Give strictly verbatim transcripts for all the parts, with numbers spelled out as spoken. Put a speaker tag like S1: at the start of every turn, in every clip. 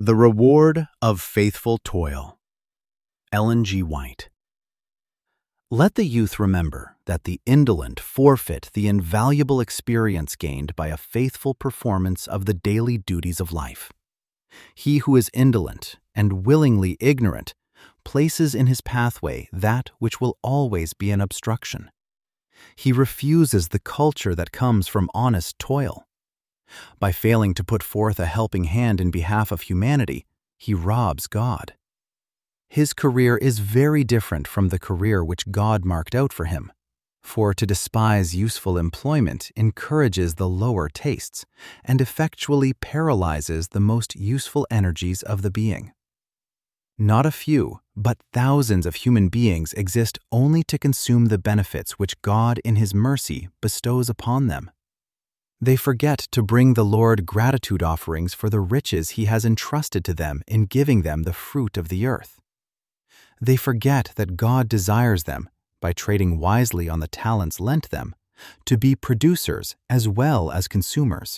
S1: The Reward of Faithful Toil. Ellen G. White. Let the youth remember that the indolent forfeit the invaluable experience gained by a faithful performance of the daily duties of life. He who is indolent and willingly ignorant places in his pathway that which will always be an obstruction. He refuses the culture that comes from honest toil. By failing to put forth a helping hand in behalf of humanity, he robs God. His career is very different from the career which God marked out for him, for to despise useful employment encourages the lower tastes and effectually paralyzes the most useful energies of the being. Not a few, but thousands of human beings exist only to consume the benefits which God in His mercy bestows upon them. They forget to bring the Lord gratitude offerings for the riches He has entrusted to them in giving them the fruit of the earth. They forget that God desires them, by trading wisely on the talents lent them, to be producers as well as consumers.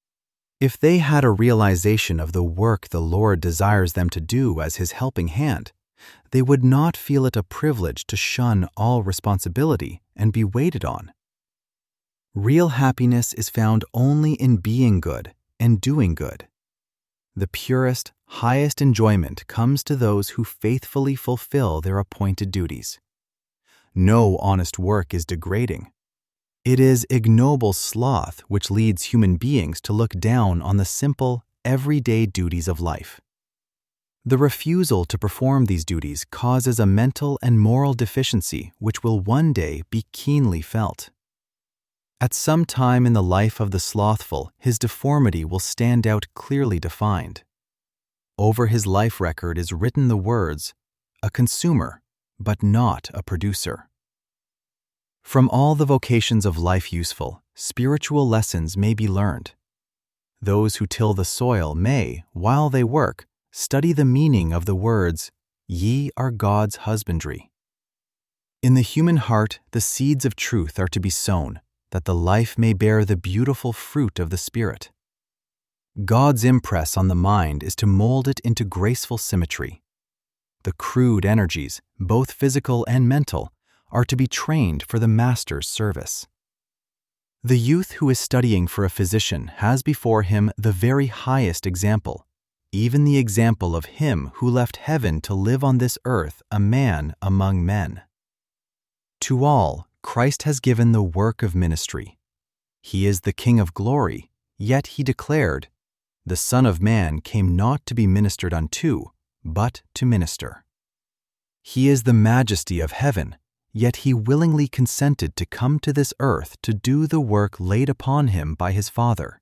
S1: If they had a realization of the work the Lord desires them to do as His helping hand, they would not feel it a privilege to shun all responsibility and be waited on. Real happiness is found only in being good and doing good. The purest, highest enjoyment comes to those who faithfully fulfill their appointed duties. No honest work is degrading. It is ignoble sloth which leads human beings to look down on the simple, everyday duties of life. The refusal to perform these duties causes a mental and moral deficiency which will one day be keenly felt. At some time in the life of the slothful, his deformity will stand out clearly defined. Over his life record is written the words, "A consumer, but not a producer." From all the vocations of life useful, spiritual lessons may be learned. Those who till the soil may, while they work, study the meaning of the words, "Ye are God's husbandry." In the human heart, the seeds of truth are to be sown, that the life may bear the beautiful fruit of the Spirit. God's impress on the mind is to mold it into graceful symmetry. The crude energies, both physical and mental, are to be trained for the Master's service. The youth who is studying for a physician has before him the very highest example, even the example of Him who left heaven to live on this earth a man among men. To all, Christ has given the work of ministry. He is the King of glory, yet He declared, "The Son of Man came not to be ministered unto, but to minister." He is the majesty of heaven, yet He willingly consented to come to this earth to do the work laid upon Him by His Father.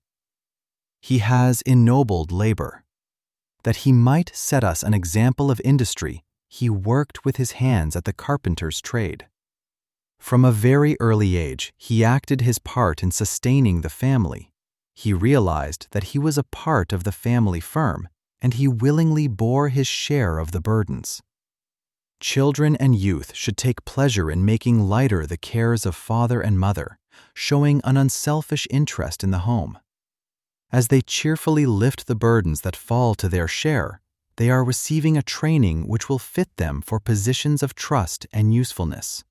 S1: He has ennobled labor. That He might set us an example of industry, He worked with His hands at the carpenter's trade. From a very early age, He acted His part in sustaining the family. He realized that He was a part of the family firm, and He willingly bore His share of the burdens. Children and youth should take pleasure in making lighter the cares of father and mother, showing an unselfish interest in the home. As they cheerfully lift the burdens that fall to their share, they are receiving a training which will fit them for positions of trust and usefulness.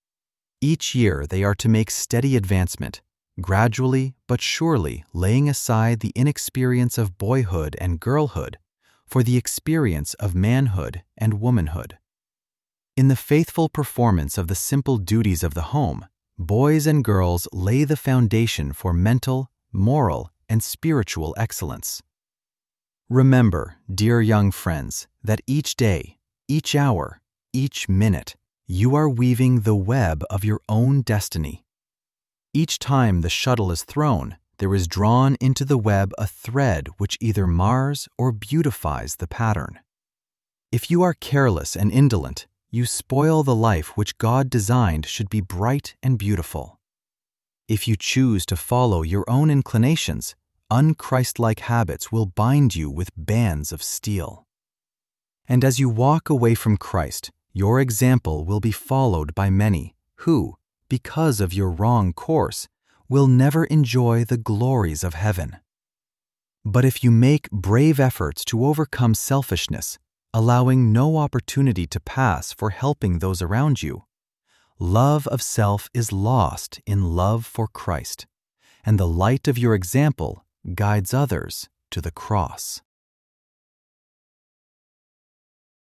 S1: Each year they are to make steady advancement, gradually but surely laying aside the inexperience of boyhood and girlhood for the experience of manhood and womanhood. In the faithful performance of the simple duties of the home, boys and girls lay the foundation for mental, moral, and spiritual excellence. Remember, dear young friends, that each day, each hour, each minute, you are weaving the web of your own destiny. Each time the shuttle is thrown, there is drawn into the web a thread which either mars or beautifies the pattern. If you are careless and indolent, you spoil the life which God designed should be bright and beautiful. If you choose to follow your own inclinations, unchristlike habits will bind you with bands of steel. And as you walk away from Christ, your example will be followed by many who, because of your wrong course, will never enjoy the glories of heaven. But if you make brave efforts to overcome selfishness, allowing no opportunity to pass for helping those around you, love of self is lost in love for Christ, and the light of your example guides others to the cross.